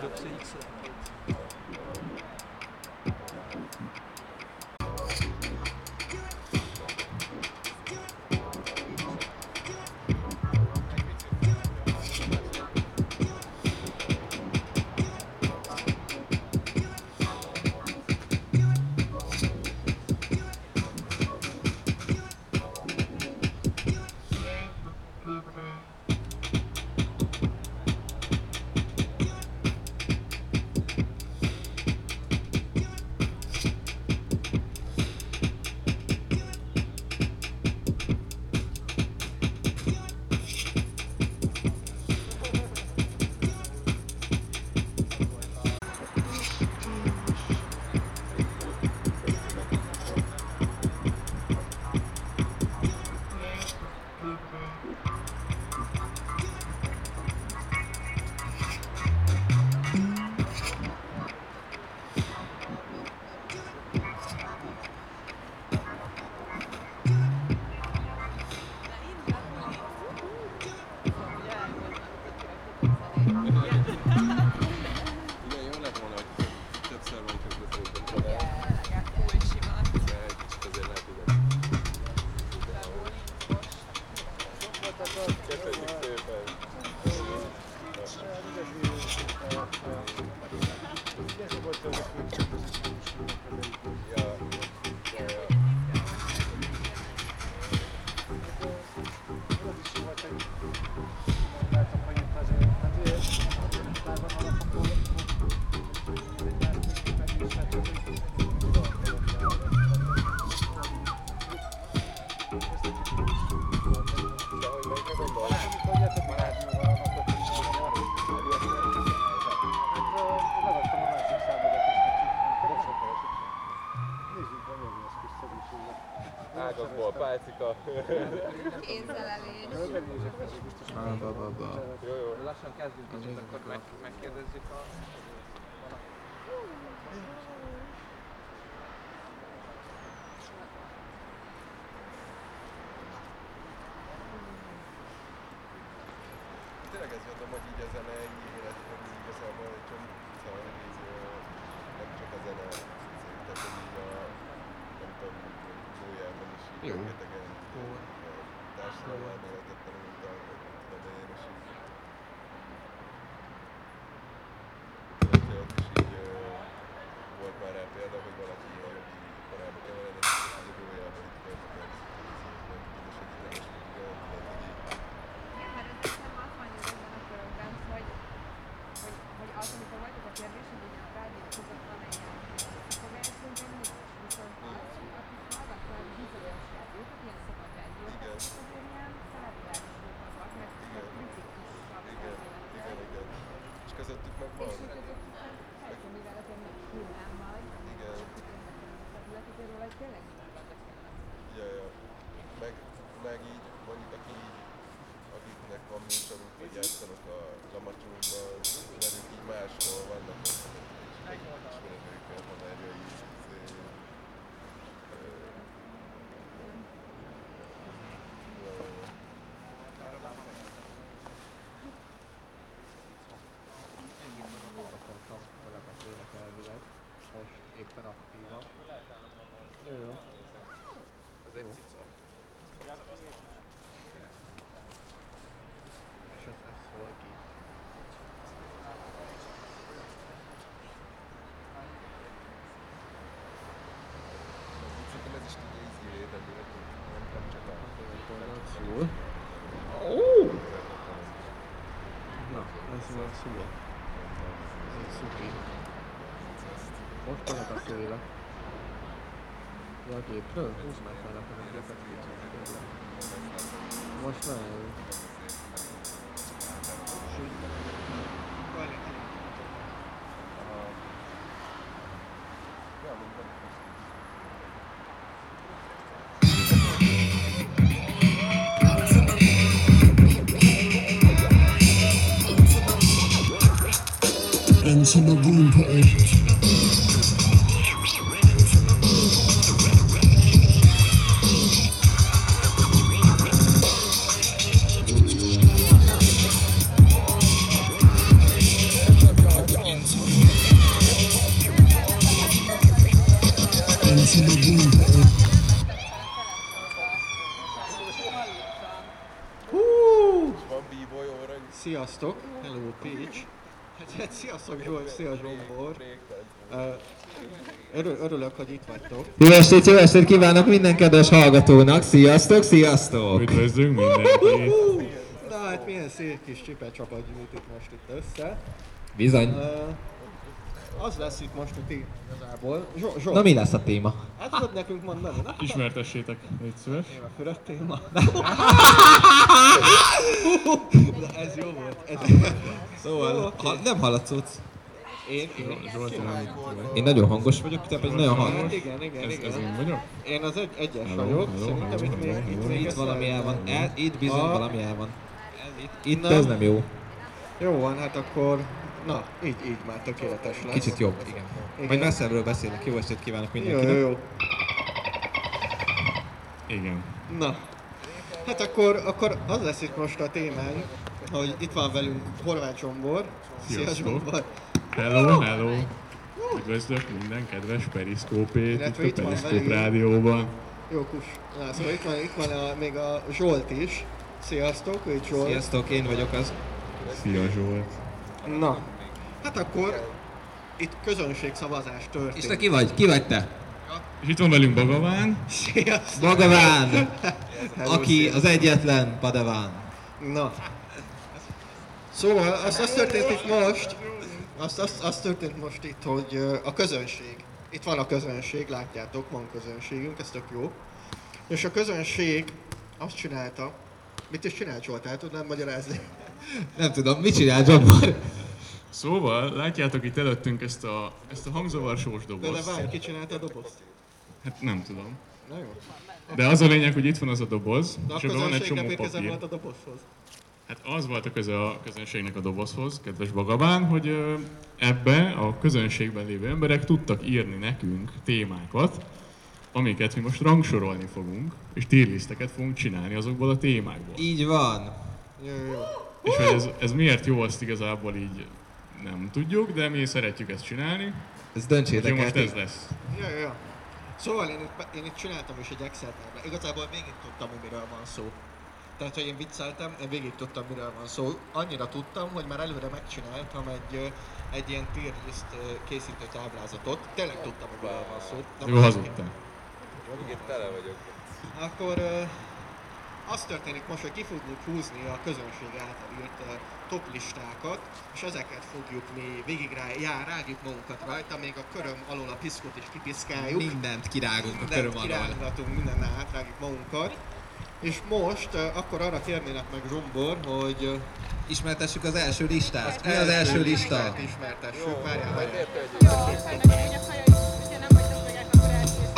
többször X-re. Ágakból, pálcika. Kézzelelés. Jó. Lassan kezdünk kicsit, akkor megkérdezzük a... Tényleg ezt mondom, hogy így a zene ennyi életben igazából egy csomó, szóval így nem csak a zene, tehát hogy így a, nem tudom, Zójában is így rengetegen társadalmi elméletet tanultam, tudom én, és így hogy ott is így volt már rá példa, hogy valaki a jogi iparába keveredett, és a Zójában itt történt, és segíteni, és így Mert ez szerintem azt mondja ebben a körökben, hogy az, amikor voltak a kérdés, hogy a rádió között van-e ilyen fogásunk, viszont akik hallgatnak bizonyos rádiókat, ilyen szabad rádiókat, azért ilyen szállításos voltak, mert kritikusabb. Igen. És közöttük meg van. És közöttük meg persze, mivel azért még hullámmal, Igen. terület, azért róla tényleg mindannyian beszélnek. Ja. Meg így, mondjuk akiknek van műsoruk, vagy játszanak a Lamacsóban, velük így máshol vannak, és ismeretőkkel haverjai, Most éppen aktívan. Jó. Az egy cica. És ez szól ki. Szerintem ez is tudja izgévédeni, nem csak a... Szól. Na, ez a szól. Ez egy szuki. Most vannak a szélek. Ja, a gépről? Húzd már fel nekem a gépet, kétszer. Most nem. Into the room, put Sziasztok! Hello Peach! Hát sziasztok Zsolt, szia Zsombor! Örülök, hogy itt vagytok. Jó estét kívánok minden kedves hallgatónak! Sziasztok, sziasztok! Üdvözlünk mindenkit! Na hát milyen szép kis csipecsapad gyűjt itt most itt össze. Bizony. Az lesz itt most a ti igazából. Zsolt. Na mi lesz a téma? Hát tudod nekünk mondani? Na, Ismertessétek, légy szíves. Éve fölött téma. Na, ez jó volt. Szóval, nem hallatszódsz. Én Én nagyon hangos vagyok, te pedig nagyon hangos. Igen. Ez én vagyok? Én az egyes vagyok. Szerintem itt még Itt valami el van. Itt bizony Ah. valami el van. Itt ez nem jó. Jó van, hát akkor... Na, így már tökéletes lesz. Kicsit jobb, igen. Majd messzebbről beszélek. Jó estét kívánok mindenkinek. Jó. Igen. Na, hát akkor az lesz itt most a témánk, hogy itt van velünk Horváth Zsombor. Szia Sziasztok. Zsombor! Hello! Üdvözlök minden kedves periszkópét itt Illetve a itt van Periszkóp velünk. rádióban. Jó kus. Na, szóval itt van még a Zsolt is. Sziasztok, ő Zsolt. Sziasztok, én vagyok az. Szia Zsolt! Na, hát akkor itt közönségszavazás történt. És te ki vagy? Ki vagy te? És itt van velünk Bagaván. Sziasztok! Bagaván! Hello, Aki sziasztok. az egyetlen Padaván. Na. Szóval az történt itt most, az történt most itt, hogy a közönség. Itt van a közönség, látjátok, van közönségünk, ez tök jó. És a közönség azt csinálta, mit is csinált Zsolt, el tudnád magyarázni? Nem tudom, mit csinál Zsombor? Szóval, látjátok itt előttünk ezt a hangzavarsós De dobozt. várj, ki csinálta a dobozt? Hát nem tudom. Na jó. De az a lényeg, hogy itt van az a doboz, De a és abban van egy közönség csomó nem köze papír. volt a dobozhoz. Hát az volt a köze a közönségnek a dobozhoz, kedves Bagabán, hogy ebbe a közönségben lévő emberek tudtak írni nekünk témákat, amiket mi most rangsorolni fogunk, és tierlisteket fogunk csinálni azokból a témákból. Így van. Jó. És hogy ez miért jó, azt igazából így nem tudjuk, de mi szeretjük ezt csinálni, Ez úgyhogy döntsétek el. most ti. ez lesz. Ja. Szóval én itt csináltam is egy Excel-tervre. Igazából végig tudtam, hogy miről van szó. Tehát, hogy én vicceltem, én végig tudtam, miről van szó. Annyira tudtam, hogy már előre megcsináltam egy ilyen tier list készítő táblázatot. Tényleg tudtam, hogy miről van szó. Nem Jó, az- hazudtál. Igen, tele vagyok. Akkor az történik most, hogy ki fogjuk húzni a közönség által írt top listákat, és ezeket fogjuk mi végig rágjuk magunkat rajta, még a köröm alól a piszkot is kipiszkáljuk. Mindent kirágunk a köröm alól. Kirángatunk, mindennel átrágjuk magunkat. És most akkor arra kérnélek meg Zsombor, hogy Ismertessük az első listát. Mi az első lista? ismertessük, várjál, Majd várjál. érte, hogy Jó, sajnos amúgy a haja is, hogyha nem vagytok meg, akkor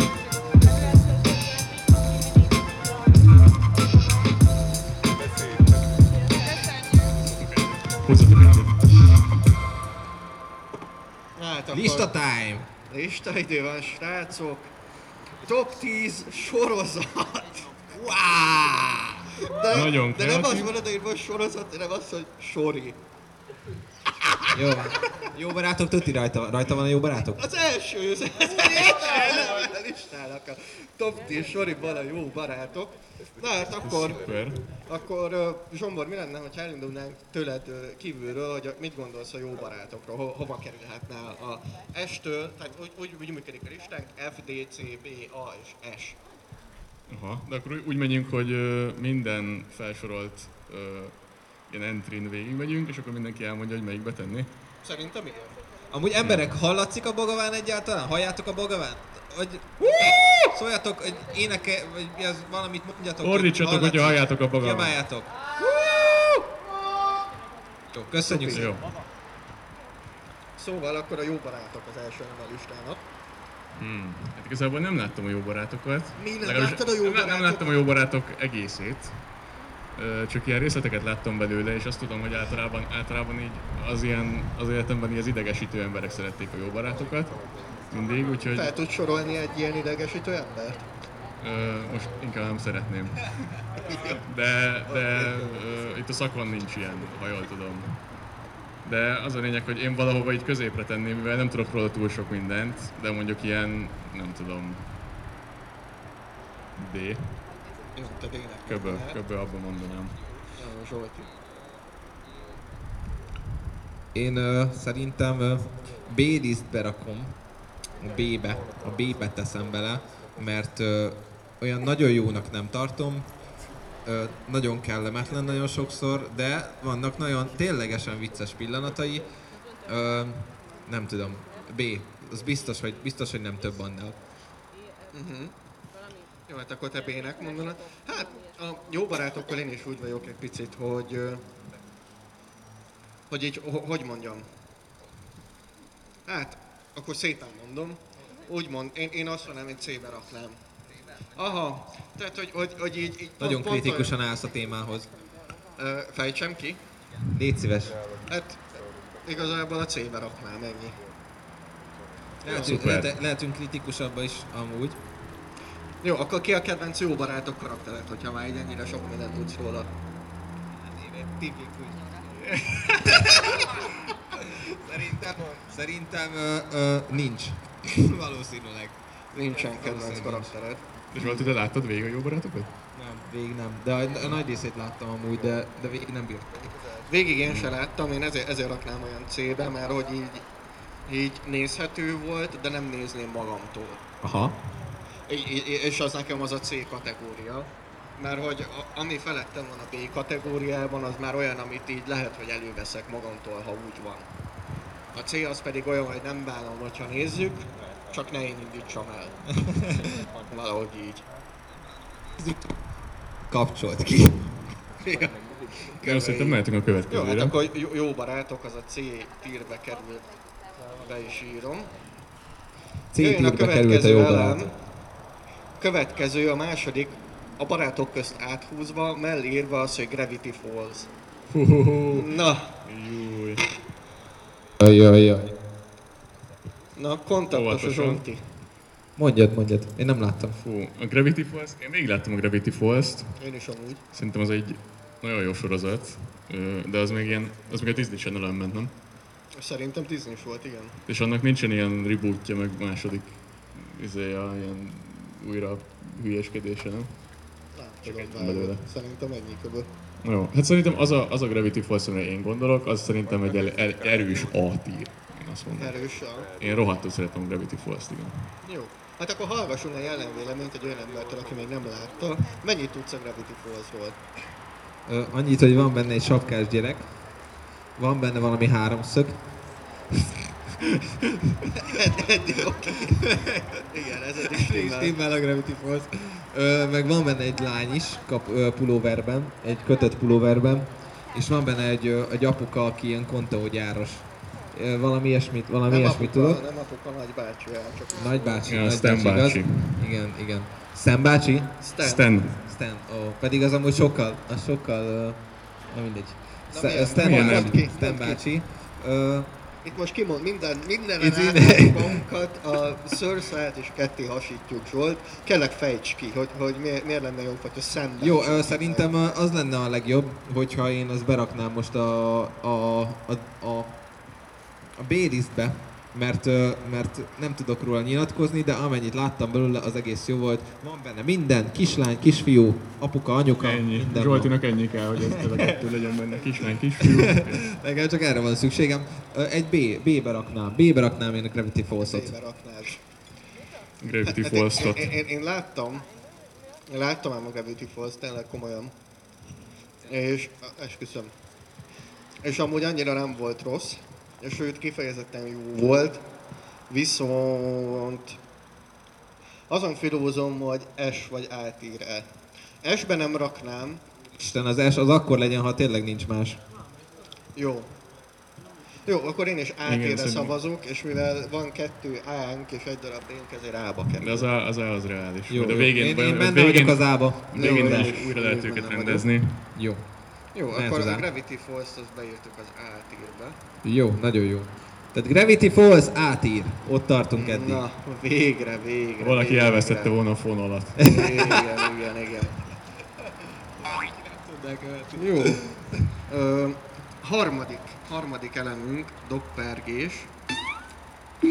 Hozzatok egyet. Hát akkor Lista time! listaidő van, srácok. Top 10 sorozat. Wow! Nagyon De nem az kreatív. van odaírva, hogy sorozat, hanem az, hogy sori. Jó van. Jó barátok, tuti rajta van a jó barátok? Az első a listának a top 10 soriban a jó barátok. Na hát Szuper. akkor Zsombor, mi lenne, ha elindulnánk tőled kívülről, hogy mit gondolsz a jó barátokról, hova kerülhetne a S-től, tehát úgy működik a listánk, F, D, C, B, A és S. Aha, de akkor úgy megyünk, hogy minden felsorolt ilyen entry-n végigmegyünk, és akkor mindenki elmondja, hogy melyikbe tenni. Szerintem igen. Amúgy emberek, hallatszik a Bagaván egyáltalán? Halljátok a Bagavánt? Vagy szóljatok, hogy éneke, vagy mi az, valamit mondjatok. hogy Ordítsatok, hallatszik. hogyha halljátok a Bagavánt. Kiabáljátok. Jó, köszönjük Szupi. szépen. Jó. Szóval akkor a jó barátok az első a listának. Hát igazából nem láttam a jó barátokat. Mi nem Legalábbis láttad a jó nem barátokat? láttam a jó barátok egészét. Csak ilyen részleteket láttam belőle, és azt tudom, hogy általában így az életemben így az idegesítő emberek szerették a jó barátokat. Mindig, úgyhogy Fel tudsz sorolni egy ilyen idegesítő embert? most inkább nem szeretném. De itt a szakon nincs ilyen, ha jól tudom. De az a lényeg, hogy én valahova így középre tenném, mivel nem tudok róla túl sok mindent, de mondjuk ilyen, nem tudom, D. Jó, te D-nek. Köbö abban mondanám. Jó, Zsolti. Én szerintem B-liszt berakom, a B-be teszem bele, mert olyan nagyon jónak nem tartom, nagyon kellemetlen nagyon sokszor, de vannak nagyon ténylegesen vicces pillanatai. Nem tudom, B, az biztos, hogy nem több annál. Jó, hát akkor te B-nek mondanod. Hát a jó barátokkal én is úgy vagyok egy picit, hogy így, hogy mondjam. Hát, akkor szépen mondom. Úgymond, én azt mondanám, hogy C-be raknám. Aha, tehát hogy így Nagyon kritikusan állsz a témához. Fejtsem ki? Légy szíves. Hát igazából a C-be raknám, ennyi. Lehetünk kritikusabban is amúgy. Jó, akkor ki a kedvenc jó barátok karaktered, hogyha már így ennyire sok mindent tudsz róla? Szerintem nincs. Valószínűleg. Nincsen kedvenc karaktered. És valahogy te láttad végig a jó barátokat? Nem, végig nem. De a nagy részét láttam amúgy, de végig nem bírtam. Végig én se láttam, én ezért raknám olyan C-be, mert hogy így nézhető volt, de nem nézném magamtól. Aha. És az nekem az a C kategória. Mert hogy ami felettem van a B kategóriában, az már olyan, amit így lehet, hogy előveszek magamtól, ha úgy van. A C az pedig olyan, hogy nem bánom, hogyha nézzük, csak ne én indítsam el. Valahogy így. Kapcsolt ki. Én szerintem mehetünk a következőre. Jó, hát akkor jó barátok, az a C tírbe kerül. Be is írom. C-tírbe került a jó barát. Következő, a második, a barátok közt áthúzva, mellé írva az, hogy Gravity Falls. Na, Júj. Jaj. na kontaktos a Óvatosan. Zsolti. Mondjad. Én nem láttam. Fú, a Gravity Falls, én még láttam a Gravity Falls-t. Én is amúgy. Szerintem az egy nagyon jó sorozat, de az még a Disney Channel-en ment, nem? Szerintem Disney volt, igen. És annak nincsen ilyen rebootja, meg második ilyen újra hülyeskedése, nem? Nem Csak tudom, egy várjál. belőle. Szerintem ennyi köböl. Jó, hát szerintem az a Gravity Falls, amire én gondolok, az szerintem egy erős A-tír, én azt mondom. Erősen. Én rohadtul szeretem a Gravity Falls-t, igen. Jó. Hát akkor hallgassunk egy ellenvéleményt egy olyan embertől, aki még nem látta. Mennyit tudsz a Gravity Falls-ról? Annyit, hogy van benne egy sapkás gyerek. Van benne valami háromszög. Eddig oké. Igen, ez egy Stimmel a Gravity Falls. Meg van benne egy lány is, pulóverben, egy kötött pulóverben. És van benne egy apuka, aki ilyen konteógyáros. Valami ilyesmit tudok. Nem apuka, nagybácsi, csak Nagybácsi, Ja, nagybácsi, Stan igaz? bácsi. Igen. Stan bácsi? Stan. Pedig az amúgy sokkal, mindegy. Stan bácsi. Itt most kimond, minden Itt magunkat, a szőrszálát is ketté hasítjuk, Zsolt. Kérlek fejts ki, hogy miért lenne jó, hogyha szemben. Jó, szerintem az lenne a legjobb, hogyha én azt beraknám most a B-listbe, mert nem tudok róla nyilatkozni, de amennyit láttam belőle, az egész jó volt. Van benne minden, kislány, kisfiú, apuka, anyuka, Ennyi. minden Zsoltinak ennyi kell, hogy ez a kettő legyen benne, kislány, kisfiú. Nekem csak erre van szükségem. Egy B-be raknám én a Gravity Falls-ot. Szépen raknás. Gravity Falls-ot. Én láttam ám a Gravity Falls, tényleg komolyan. És esküszöm. És amúgy annyira nem volt rossz, és sőt kifejezetten jó volt, viszont azon filózom, hogy S vagy A tier-e. S-be nem raknám. Isten, az S az akkor legyen, ha tényleg nincs más. Jó, akkor én is A Igen, tier-re szerintem. szavazok, és mivel van 2 A-nk és egy darab B-nk, ezért A-ba De kerül. az az reális. Jó, Majd a jó. végén, Én benne vagyok az A-ba. végén Jó, újra lehet jó, őket benne rendezni. Jó. Jó, Mehet akkor az a A. Gravity Falls-t azt beírtuk az A tier-be. Jó, nagyon jó. Tehát Gravity Falls A tier. Ott tartunk eddig. Na, végre. Valaki végre. elvesztette volna a fonalat. Igen. Jó. Harmadik elemünk, doppergés.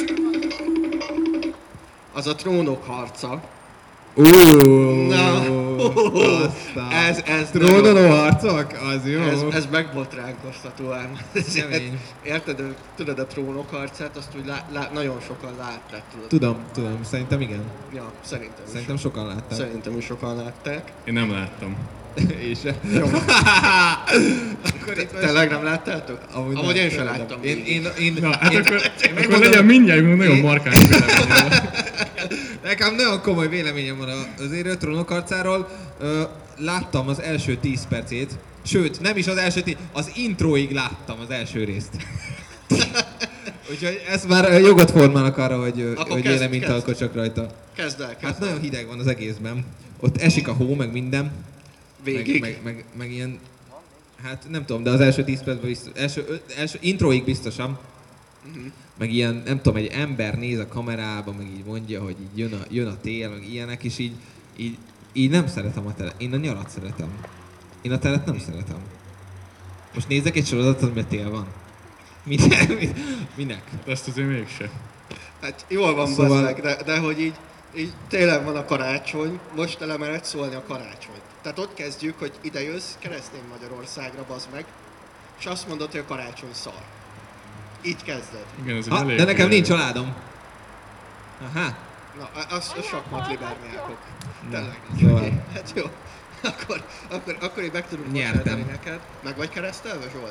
Az a trónok harca. Na. Ez Trónoló harcok? Az jó. Ez megbotránkoztató ám. Kemény. Érted, tudod a Trónok harcát, azt úgy nagyon sokan látták, tudod. Tudom. Szerintem igen. Ja, Szerintem sokan látták. Szerintem is sokan látták. Én nem láttam. És Jó. akkor itt Tényleg nem láttátok? Amúgy Amúgy nem, én sem tényleg láttam. Na, hát akkor legyen mindjárt nagyon markáns véleményem. Nekem nagyon komoly véleményem van az Érő Trónok harcáról. Láttam az első 10 percét, sőt, nem is az első 10, az introig láttam az első részt. Úgyhogy ez már jogot formálnak arra, hogy véleményt alkotsak rajta. Kezd el. Hát nagyon hideg van az egészben. Ott esik a hó, meg minden. Végig. Meg ilyen... Hát nem tudom, de az első 10 percben biztos, első introig biztosan. Meg ilyen, nem tudom, egy ember néz a kamerába, meg így mondja, hogy így jön a tél, meg ilyenek, és így nem szeretem a telet. Én a nyarat szeretem. Én a telet nem szeretem. Most nézzek egy sorozatot, mert tél van. Minek? De ezt azért mégse. Hát jól van Szóval... bazzeg, de hogy így tényleg van a karácsony, most elemered szólni a karácsony. Tehát ott kezdjük, hogy ide jössz keresztény Magyarországra, bazd meg, és azt mondod, hogy a karácsony szar. Így kezded. Igen, ez egy elég... De nekem nincs családom. Aha. Na, az sakmat liberniákok. Tényleg. Szóval. Hát jó. Akkor én meg tudunk Nyertem. bocsátani neked. Meg vagy keresztelve, Zsolt?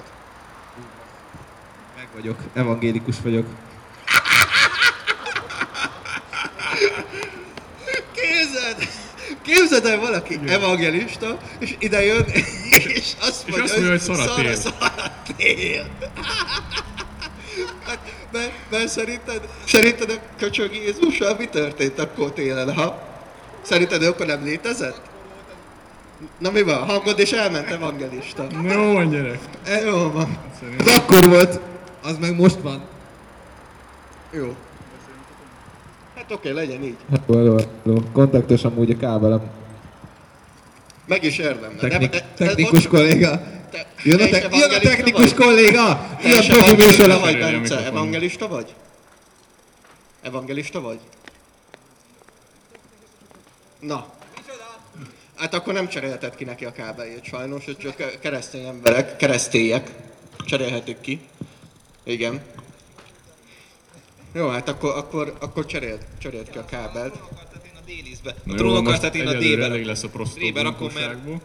Meg vagyok. Evangélikus vagyok. Képzeld el valaki evangelista, és ide jön, és azt mondja, hogy szar a tél. Szar a tél. Hát, mert szerinted a köcsög Jézussal mi történt akkor télen, ha? Szerinted ő akkor nem létezett? Na mi van? Hangod és elment evangelista. Jó van, gyerek. Jó van. Az akkor volt, az meg most van. Jó. Hát oké, legyen így. Hello. Kontaktos amúgy a kábelem. Meg is érdemel. Technikus kolléga. Jön a technikus vagy? kolléga! Te Ilyen is profi evangelista műsor. vagy, Előre a Bence? mikrofon. Evangelista vagy? Evangelista vagy? Na. Hát akkor nem cserélheted ki neki a kábeljét sajnos, hogy csak keresztény emberek, keresztélyek cserélhetik ki. Igen. Jó, hát akkor cseréld ki a kábelt. A trónokartát én a D-be. Elég lesz a D-be rakom, mert... prostitútúságból.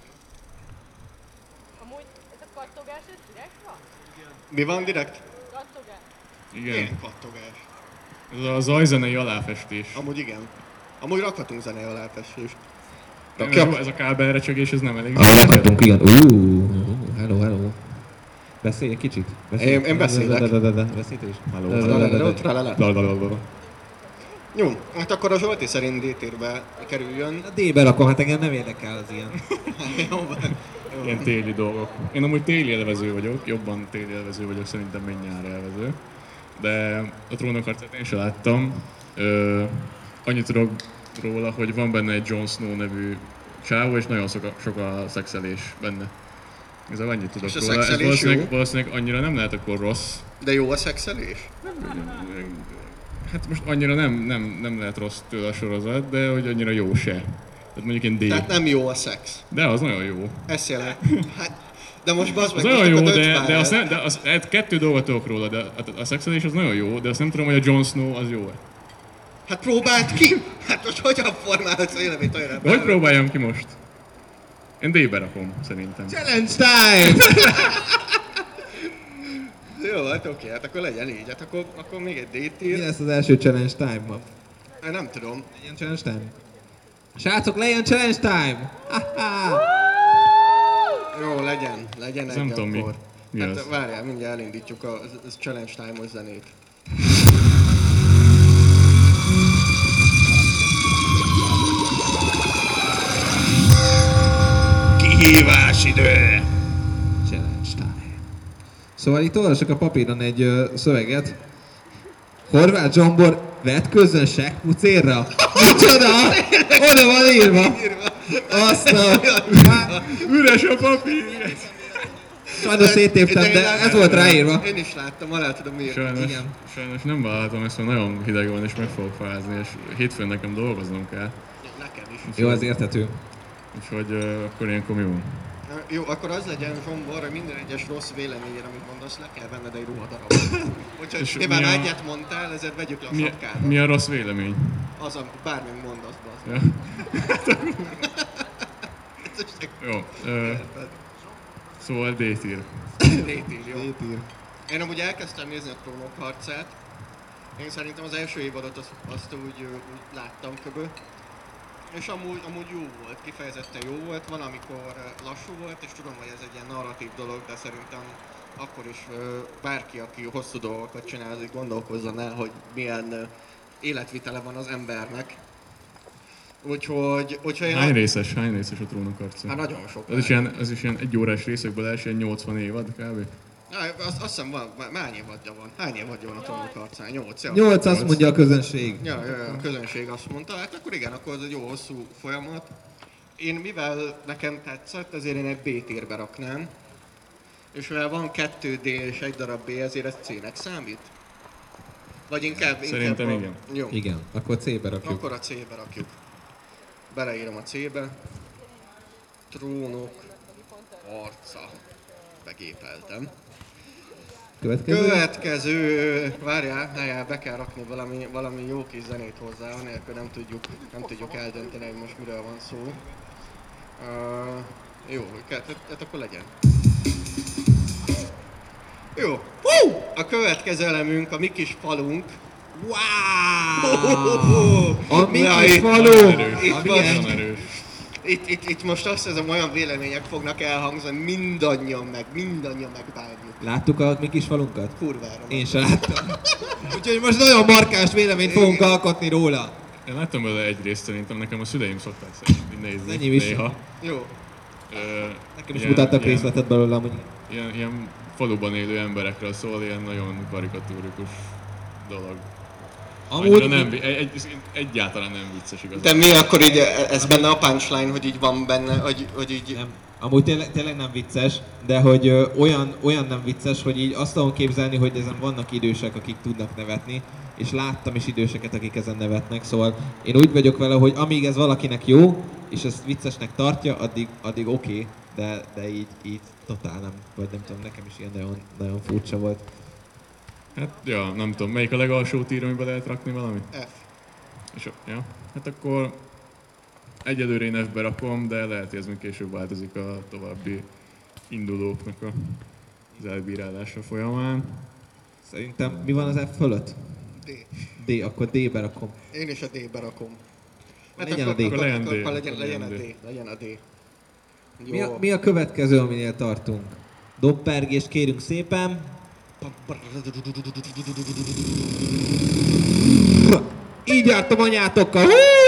Amúgy ez a kattogás, ez direkt van? Mi van direkt? Kattogás. Igen. Ilyen kattogás. Ez a zajzenei aláfestés. Amúgy igen. Amúgy rakhatunk zenei aláfestést. Ez a kábelrecsegés, ez nem elég. Rakhatunk ilyen. Hello. Beszélj egy kicsit. Én beszélek. Beszélj te is. Hello. Jó, hát akkor a Zsolti szerint D-térbe kerüljön. A D-be rakom, hát engem nem érdekel az ilyen. Jó van. Ilyen téli dolgok. Én amúgy téli élvező vagyok, jobban téli élvező vagyok szerintem, mint nyári élvező. De a Trónok harcát én sem láttam. Annyit tudok róla, hogy van benne egy Jon Snow nevű csávó, és nagyon sok a szexelés benne. Ez annyit tudok És a róla. Ez szexelés valószínűleg annyira nem lehet akkor rossz. De jó a szexelés? Hát most annyira nem lehet rossz tőle a sorozat, de hogy annyira jó se. Tehát mondjuk én D. Tehát nem jó a szex. De az nagyon jó. Ezt jelent. Hát, de most bazd Az meg, nagyon jó, most de kettő dolgot tudok róla, de a szexelés az nagyon jó, de azt nem tudom, hogy a Jon Snow az jó-e. Hát próbáld ki! Hát most hogyan formálsz véleményt olyan? De hogy próbáljam ki most? Én D-be rakom, szerintem. Challenge time! Jó, hát oké, hát akkor legyen így. Hát akkor még egy Mi D-tier. lesz az első challenge time ma? Hát nem tudom. Legyen challenge time? Srácok, legyen challenge time! Ha-ha! Jó, legyen Ez egy nem tudom mi. akkor. Mi Hát az? várjál, mindjárt elindítjuk a challenge time-os zenét. Kihívás idő! Challenge time. Szóval itt olvasok a papíron egy szöveget. Horváth Zsombor vetkőzzön seggpucérra. Micsoda? Oda van írva. Azt a... Üres a papír! Sajnos széttéptem, de ez volt ráírva. Én is láttam, alá tudom írni. Sajnos nem vállalhatom ezt, mert nagyon hideg van és meg fogok fázni, és hétfőn nekem dolgoznom kell. Nekem is. Jó, ez érthető. Úgyhogy akkor ilyenkor mi van? Jó, akkor az legyen, Zsombor, hogy minden egyes rossz véleményére, amit mondasz, le kell venned egy ruhadarabot. Úgyhogy mivel már egyet mondtál, ezért vegyük le a sapkádat. Mi a rossz vélemény? Az, bármilyen mondasz, bazd. Ja. Jó. Szóval D-tier. D-tier, jó. D-tier. Én amúgy elkezdtem nézni a Trónok harcát. Én szerintem az első évadot azt úgy láttam köbö. És amúgy jó volt, kifejezetten jó volt. Van, amikor lassú volt, és tudom, hogy ez egy ilyen narratív dolog, de szerintem akkor is bárki, aki hosszú dolgokat csinál, azért gondolkozzon el, hogy milyen életvitele van az embernek. Úgyhogy én... Hány részes a Trónok harca? Hát nagyon sok. Ez is ilyen 1 órás részekből első, ilyen 80 évad kb. Azt hiszem van, hány évadja van? Hány évadja van a Trónok harcán? 8? 8 azt mondja a közönség. Ja, a közönség azt mondta, hát akkor igen, akkor ez egy jó hosszú folyamat. Én mivel nekem tetszett, ezért én egy B-térbe raknám. És mivel van 2D és egy darab B, ezért ez C-nek számít? Vagy inkább Szerintem igen. Jó. Igen, akkor C-be rakjuk. Akkor a C-be rakjuk. Beleírom a C-be. Trónok harca. Begépeltem. Következő, várjál, be kell rakni valami jó kis zenét hozzá, anélkül nem tudjuk eldönteni, hogy most miről van szó. Jó, hát akkor legyen. Jó, a következő elemünk, a mi kis falunk. Wow! A mi kis falunk! Itt most azt hiszem, olyan vélemények fognak elhangzani, mindannyian megbánjuk. Láttuk a mi kis falunkat? Kurvára. Én sem láttam. Úgyhogy most nagyon markáns véleményt fogunk alkotni róla. Én láttam belőle egy részt, szerintem nekem a szüleim szokták szerintem nézni. Enyém is. Néha. Jó. Nekem is mutattak részletet belőle, amúgy. Ilyen faluban élő emberekről szól, ilyen nagyon karikatúrikus dolog. Amúgy egyáltalán nem vicces igazán. De mi akkor így, ez benne a punchline, hogy így van benne, hogy így... Nem. Amúgy tényleg nem vicces, de hogy olyan nem vicces, hogy így azt tudom képzelni, hogy ezen vannak idősek, akik tudnak nevetni, és láttam is időseket, akik ezen nevetnek, szóval én úgy vagyok vele, hogy amíg ez valakinek jó, és ezt viccesnek tartja, addig oké, de így totál nem, vagy nem tudom, nekem is ilyen nagyon furcsa volt. Hát, ja, nem tudom, melyik a legalsó tír, amiben lehet rakni valamit? F. És, ja, hát akkor egyelőre én F-be rakom, de lehet, hogy ez még később változik a további indulóknak az elbírálása folyamán. Szerintem mi van az F fölött? D. D, akkor D-be rakom. Én is a D-be rakom. Legyen a D. Akkor legyen a D. Jó. Mi a következő, aminél tartunk? Doppergést kérünk szépen. Így jártam anyátokkal.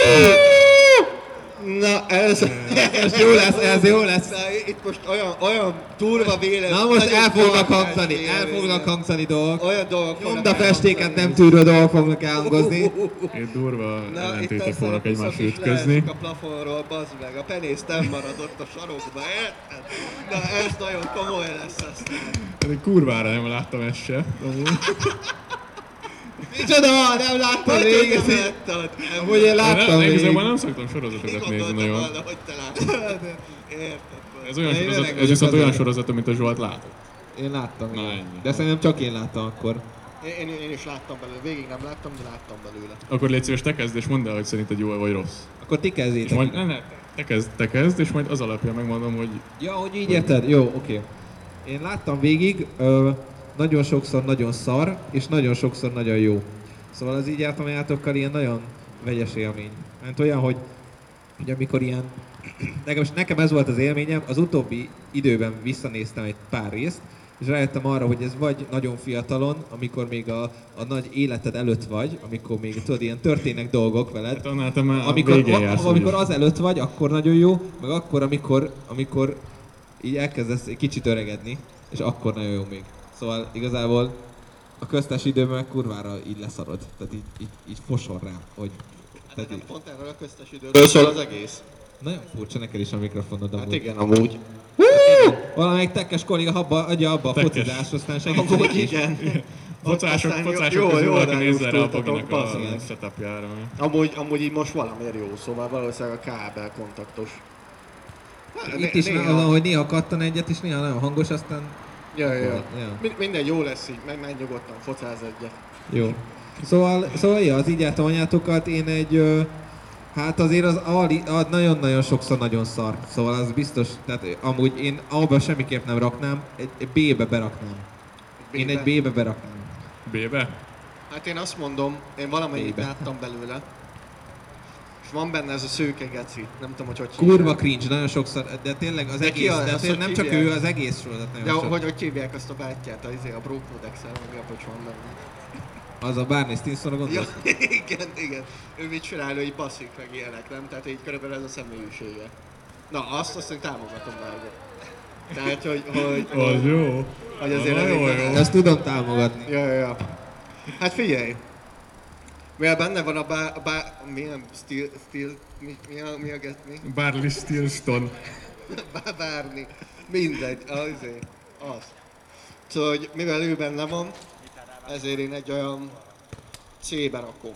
Na ez jó lesz. Itt most olyan durva vélemény. Na most el fognak hangzani dolgok. Olyan dolgok fognak Nyomdafestéket nem tűrő dolgok fognak elhangozni. Itt durva ellentétek fognak egymásra ütközni. A plafonról, bazd meg, a penész nem maradott a sarokba, érted? Na ez nagyon komoly lesz aztán. Pedig kurvára nem láttam ezt se. Micsoda, nem láttam végig. Amúgy én láttam végig. Igazából nem szoktam sorozatokat nézni nagyon. Hogy te láttad? Érted? Ez viszont olyan sorozat, amit a Zsolt látott. Én láttam, na, de szerintem csak én láttam akkor. Én is láttam belőle, végig nem láttam, de láttam belőle. Akkor légy szíves, te kezd és mondd el, hogy szerinted jó vagy rossz. Akkor ti kezdjétek. Te kezd, és majd az alapján megmondom, hogy... Ja, hogy így érted? Jó, oké. Én láttam végig, nagyon sokszor nagyon szar, és nagyon sokszor nagyon jó. Szóval az így jártam játokkal ilyen nagyon vegyes élmény. Mert olyan, hogy amikor ilyen... Nekem ez volt az élményem, az utóbbi időben visszanéztem egy pár részt, és rájöttem arra, hogy ez vagy nagyon fiatalon, amikor még a nagy életed előtt vagy, amikor még tudod, ilyen történnek dolgok veled. Hát amikor az előtt vagy, akkor nagyon jó, meg akkor, amikor így elkezdesz egy kicsit öregedni, és akkor nagyon jó még. Szóval igazából a köztes időben meg kurvára így leszarod, tehát így fosol rá, hogy... Hát nem pont erről a köztes időről szól az egész. Nagyon furcsa neked is a mikrofonod amúgy. Hát igen, amúgy. Valamelyik tekkes kolléga adja abba a focizás, aztán segítsenek amúgy is. igen. Focások közül valaki nézze rá a Paginak a setupjára. Amúgy így most valamiért jó, szóval valószínűleg a kábel kontaktos Itt is van, hogy néha kattan egyet, és néha nagyon hangos, aztán... Ja. Ja. Minden jó lesz így, meg nyugodtan focáz egyet. Jó. Szóval ja, az így jártam anyátokat, én egy... Hát azért az nagyon-nagyon sokszor nagyon szar, szóval az biztos, tehát amúgy én abban semmiképp nem raknám, egy B-be beraknám. Én egy B-be beraknám. B-be? Hát én azt mondom, én valamennyit láttam belőle, és van benne ez a szőke geci, nem tudom, hogy Kurva cringe, nagyon sokszor, de tényleg az egész, de azért nem csak ő, az egész sorozat nagyon sok. sok. Hogy hívják azt a bátyját, a Bro Codex-el, meg hogy van benne. Az a Barney Stinsonra gondolsz? Ja, igen. Ő mit csinál, hogy baszik meg ilyenek, nem? Tehát így körülbelül ez a személyisége. Na, azt én támogatom vágod. Tehát, hogy az jó. Hogy azért az jó. Ezt tudom támogatni. Ja. Hát figyelj! Mivel benne van milyen mi a getni? Barley Stilston. Bárni. Mindegy, az. Szóval, hogy mivel ő benne van, ezért én egy olyan C-be rakom.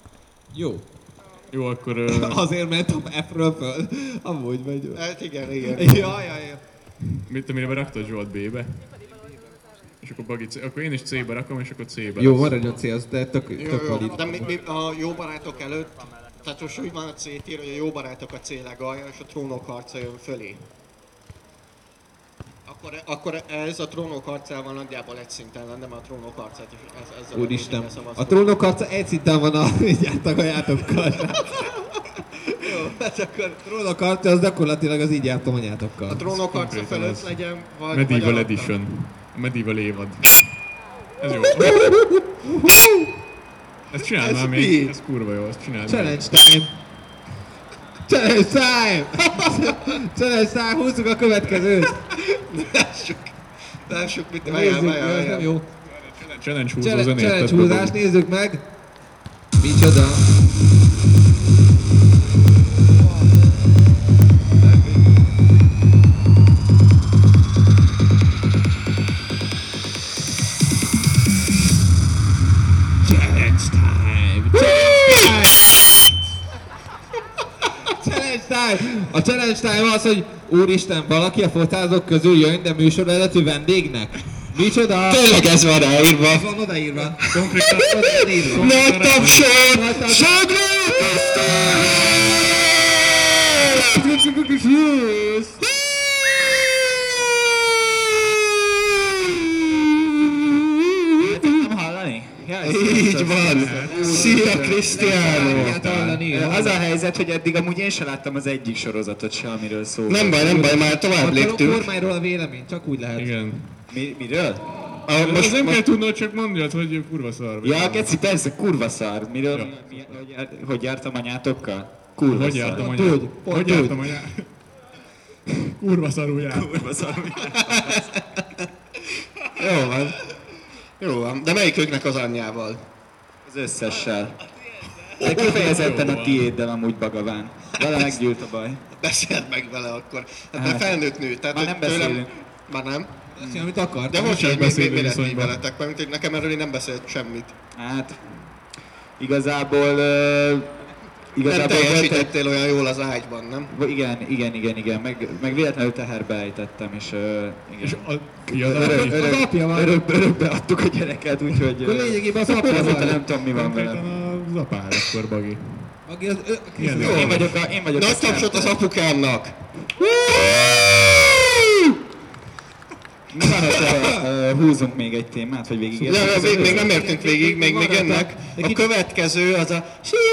Jó, akkor... Azért mentem F-ről föl. Amúgy vagy. Hát igen. Ja. Te mire raktad Zsolt B-be? És akkor Bagi C, akkor én is C-be rakom, és akkor C-be Jó, lesz. maradjon C, az de tök valid. De mi a jó barátok előtt, tehát most úgy van a C-tír, hogy a jó barátok a C legalja, és a trónok harca jön fölé. Akkor ez a trónok harcával nagyjából egy szinten lenne, mert a trónok harcát is ezzel Úristen, a trónok harca egy szinten van a játékokkal. Jó, hát akkor... A trónok harca az gyakorlatilag az így jártam anyátokkal. A trónok harca felett legyen, vagy... Medieval Edition. A Medieval évad. Ez jó. Ezt csináld már még, ez kurva jó, ezt csináld Challenge time! Challenge time, húzzuk a következőt! Lássuk, mit várjál. Jó. Challenge húzó zenét. Challenge húzás, nézzük meg! Micsoda! A challenge time az, hogy úristen, valaki a focázók közül jön, de műsorvezető vendégnek. Micsoda? Tényleg ez van ráírva. Ez van odaírva. Konkrétan odaírva. Nagy tapsod! Sodró! Nem hallani? Így van! Szia, Krisztiánó! Az a helyzet, hogy eddig amúgy én sem láttam az egyik sorozatot se, amiről szól. Nem baj, már tovább léptünk. Kormányról a vélemény, csak úgy lehet. Igen. Miről? Most nem kell tudnod, csak mondjad, hogy kurva szar. Ja, Geci, persze, kurva szar. Miről? Ja. Hogy jártam anyátokkal? Kurva Hogy szar. jártam anyátokkal? Hogy jártam anyátokkal? Kurva szarul jártam. Kurva szarul Jó van. De melyiküknek az anyjával? Az összessel. De kifejezetten a tiéddel amúgy Bagaván. Vele meggyűlt a baj. Beszéld meg vele akkor. Hát már felnőtt nő. Tehát Már nem beszélünk. Már nem? Azt amit akart. De most sem mi beszélő lett így viszonyban. veletek? Mert mint, hogy nekem erről én nem beszélt semmit. Hát, igazából... Nem teljesítettél olyan jól az ágyban, nem? Igen. Meg véletlenül teherbe ejtettem, és És igen. Az apja van. Örökbe adtuk a gyereket, úgyhogy... Akkor lényegében az apja azóta van. nem tudom, mi van vele. Konkrétan az apád akkor, Bagi. Aki az... Igen, Én vagyok Nagy a tapsot az apukámnak! Mi van, hogyha húzunk még egy témát, vagy végig Ja, még nem értünk végig, még jönnek. A következő az a...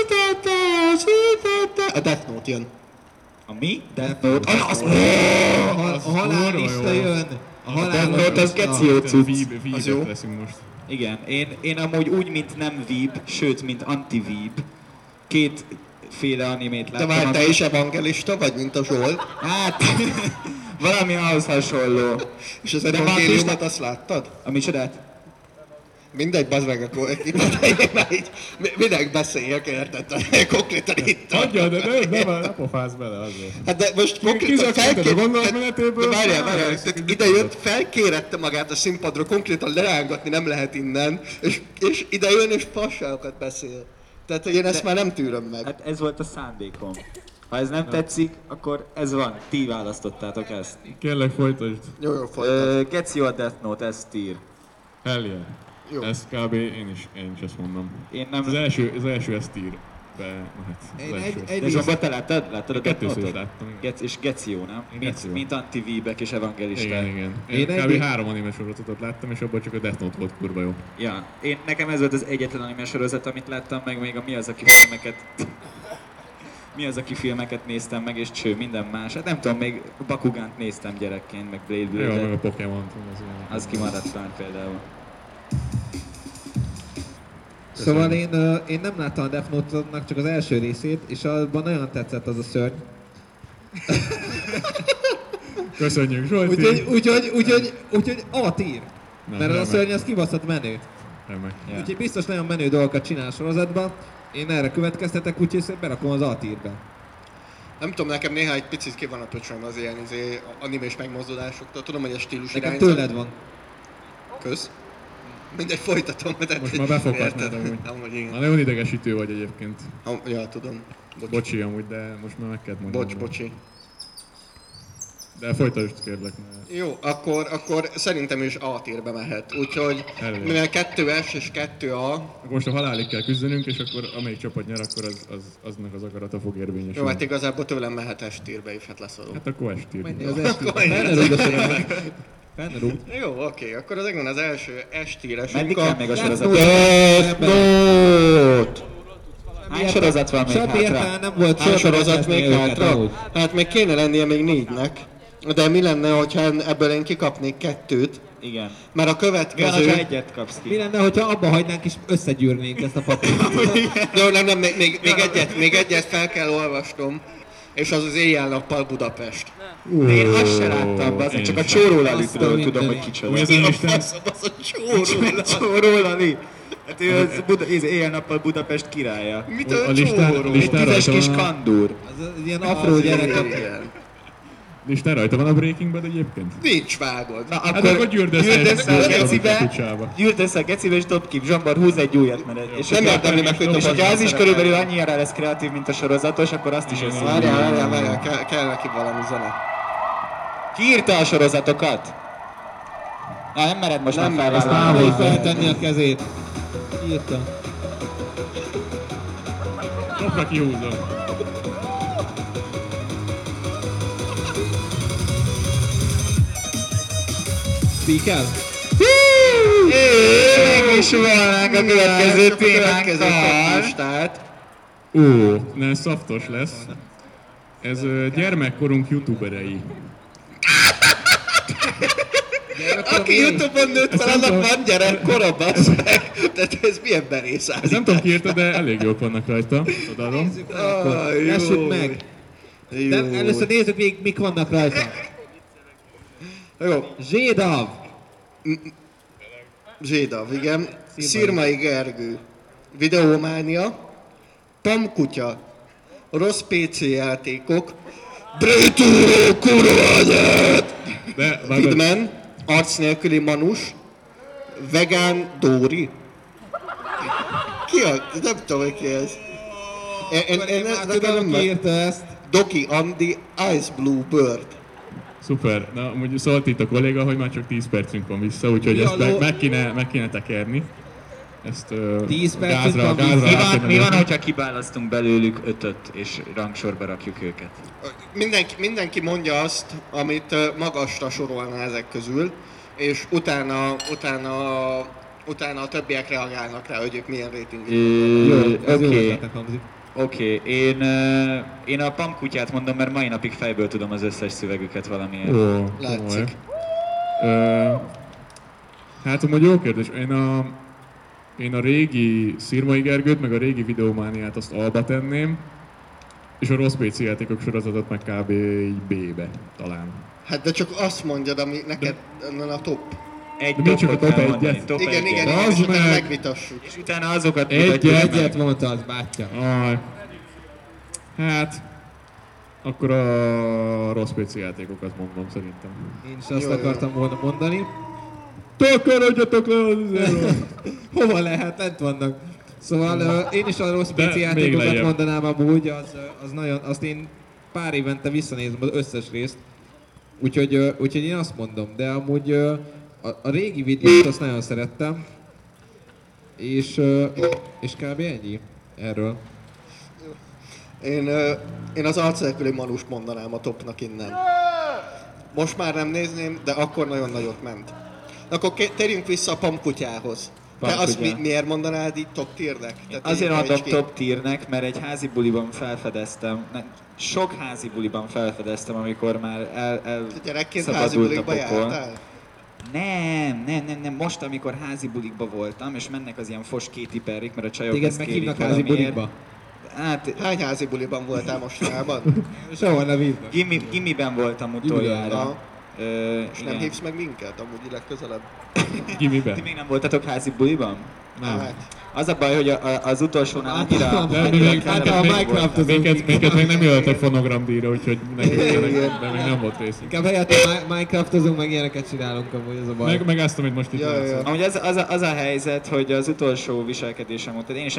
A Death Note jön. A mi? Death Note? A halálista jön. A Death Note az geci jó cucc. Az jó. Víbek leszünk most. Igen, én amúgy úgy, mint nem weeb, sőt, mint anti-weeb, kétféle animét De láttam. már te is evangelista vagy, mint a Zsolt? Hát, valami ahhoz hasonló. És az evangéliumot azt láttad? A micsodát? Mindegy, bazd meg, akkor minek beszéljek, érted? Konkrétan itt. Hagyja, de ne pofázz bele azért. Hát de most konkrétan Kizökkented a gondolatmenetéből. Várjál, ide jött, felkérette magát a színpadra, konkrétan lerángatni nem lehet innen, és ide jön és fasságokat beszél. Tehát, hogy én ezt már nem tűröm meg. Hát ez volt a szándékom. Ha ez nem tetszik, akkor ez van. Ti választottátok ezt. Kérlek, folytasd. Jó, folytasd. Geci a Death Note, ez tier. Hell yeah. Jó. Ez kb. Én is ezt mondom. Én nem... Az első ez tier. Az első. De Zsomba, te láttad a Death Kettőször is Note-ot? láttam. És Geci jó, nem? Geci jó. Mint anti-víbek és evangelisták. Igen. Én Én kb. egy- 3 anime sorozatot láttam, és abban csak a Death Note volt kurva jó. Ja, nekem ez volt az egyetlen anime sorozat, amit láttam meg, még a Mi az, aki filmeket néztem meg, és cső, minden más. Hát nem tudom, még Bakugánt néztem gyerekként, meg Blade Jó, meg Blade-et. a Pokémon. Az kimaradt fel például. Szóval én nem láttam a Death Note-nak csak az első részét, és abban nagyon tetszett az a szörny. Köszönjük, Zsolti! Úgyhogy A tier. Na, Mert az a remek. szörny az kibaszott menő. Remek. Ja. Úgyhogy biztos nagyon menő dolgokat csinál a sorozatban. Én erre következtetek, úgyhogy berakom az A tierbe. Nem tudom, nekem néha egy picit ki van a pöcsöm az ilyen animés megmozdulásoktól. Tudom, hogy a stílus Nekem irányzat. tőled van. Kösz. Mindegy, folytatom. Tehát, Most már befoghatnád amúgy. Amúgy igen. Már nagyon idegesítő vagy egyébként. Ja, tudom. Bocsi amúgy, de most már meg kellett mondani. Bocsi. De folytasd kérlek. Mert... Jó, akkor szerintem is A tierbe mehet. Úgyhogy Elég. mivel 2S és 2A, Akkor most a halálig kell küzdenünk, és akkor amelyik csapat nyer, akkor aznak az akarata fog érvényesülni. jó, hát igazából tőlem mehet S tierbe is, hát leszorul. Hát akkor estél. Menj az esti. Benne rúg a sorozat. Benne rúg. Jó, oké, akkor az megvan az első S tieresünk. Meddig kell még a sorozat? Death Note! Hány sorozat van még Sok hátra? értelme nem volt Hány sorozat sorozat még hátra? Hát még kéne lennie még 4-nek. De mi lenne, hogyha ebből én kikapnék 2-t? Igen. Mert a Mi van, következő... ha egyet kapsz Mi ki? lenne, hogyha abba hagynánk és összegyűrnénk ezt a papírt? Jó, nem, még egyet fel kell olvasnom. És az Éjjel-nappal Budapest. Én azt se láttam, bazdmeg, én csak a sem. Csóró Azt Lalitról a tudom, hogy mindenit. kicsoda. Úgy ezen Isten... Az a Csóró. Csóró Lali. Hát ő az Éjjel-nappal Budapest királya. Mit A a listán Csóró? Egy tízes kis rajta van, kandúr. Az ilyen afró gyerek. Igen. listán rajta van a Breaking Bad egyébként? Nincs vágod. Na Hát akkor gyűrd össze a a gecibe, kucsába. gyűrd össze a gecibe és dob ki. Zsombar, húz egy újat, mert... És Nem hogyha- érdemli meg, hogy és hogyha az is szerepel. körülbelül annyira lesz kreatív, mint a sorozatos, akkor azt is össze. Várjál, kell neki valami zene. Ki írta a sorozatokat? Na, nem mered most Nem már mered. felvállalni. Távol feltenni a kezét. Írta. Kopra kihúzom. Speaker? Meg is volnánk a következő témánkkal. listát. Ó, ne, szaftos lesz. Ez gyermekkorunk youtuberei. Aki Youtube-on nőtt fel, annak van gyerekkora, bassz meg. Tehát ez milyen Ez berészállítás. nem tudom ki írta, de elég jók vannak rajta. Odaadom. Lássuk meg. De először nézzük végig, mik vannak rajta. Jó, Zsédav. Zsédav, igen. Szirmai Gergő. Videománia. Pamkutya. Rossz PC játékok. Brétó kurványát! De vágod, Kidman. Arc nélküli Manus. Vegán Dóri. Ki a? Nem tudom, hogy ki ez. Én Már nekem tudom, nem ki írta ezt. Doki Andi Ice Blue Bird. szuper. Na, amúgy szólt itt a kolléga, hogy már csak 10 percünk van vissza, úgyhogy ezt meg kéne tekerni. Ezt 10 percünk van vissza. Mi van, hogyha kiválasztunk belőlük 5-öt, és rangsorba rakjuk őket? Mindenki mondja azt, amit magasra sorolna ezek közül, és utána a többiek reagálnak rá, hogy ők milyen ratingot Jó, ez jó Oké. ötletnek hangzik. Oké, én a Pamkutyát mondom, mert mai napig fejből tudom az összes szövegüket valamilyen. Ó, Látszik. Hát amúgy jó kérdés. Én a régi Szirmai Gergőt, meg a régi Videomániát azt A-ba tenném, és a rossz PC játékok sorozatot meg kb. Így B-be talán. Hát de csak azt mondjad, ami neked a top. Egy De még csak a topot top kell mondani, egyet. top Igen, egyet. igen, Az és utána meg- megvitassuk. És utána azokat Egyet. mutatjuk meg. Egyet mondta az bátyja. Aj. Hát, akkor a rossz PC játékokat mondom szerintem. Én is azt Jó, akartam volna mondani. Takarodjatok le az izéről! Hova lehet? Lent vannak. Szóval én is a rossz De PC még játékokat lejjebb. mondanám amúgy, az nagyon, azt én pár évente visszanézem az összes részt. Úgyhogy én azt mondom, de amúgy a régi videót azt nagyon szerettem. És kb. Ennyi erről. Én az arc nélküli Manust mondanám a topnak innen. Most már nem nézném, de akkor nagyon nagyot ment. Akkor térjünk vissza a Pamkutyához. Te azt miért mondanád így top tiernek? Azért adom top tiernek, mert egy házi buliban felfedeztem. Sok házi buliban felfedeztem, amikor már Gyerekként házi bulikba jártál? Nem. Most, amikor házi bulikba voltam, és mennek az ilyen fos Katy Perryk, mert a csajok Téged ezt meghívnak kérik házi valamiért. bulikba? Hát, Hány házi buliban voltál mostanában? Soha nem hívnak. gimiben voltam utoljára. És nem hívsz meg minket, amúgy legközelebb? Gimibe? Ti még nem voltatok házi buliban? Nem. Hát, Az a baj, hogy az utolsónál annyira Minket még nem jöttek fonogramdíjra, úgyhogy de még nem volt részünk. Inkább helyette Minecraftozunk, meg ilyeneket csinálunk amúgy, ez a baj. Meg ezt, amit most itt Ja. Amúgy az a helyzet, hogy az utolsó viselkedésem volt, én is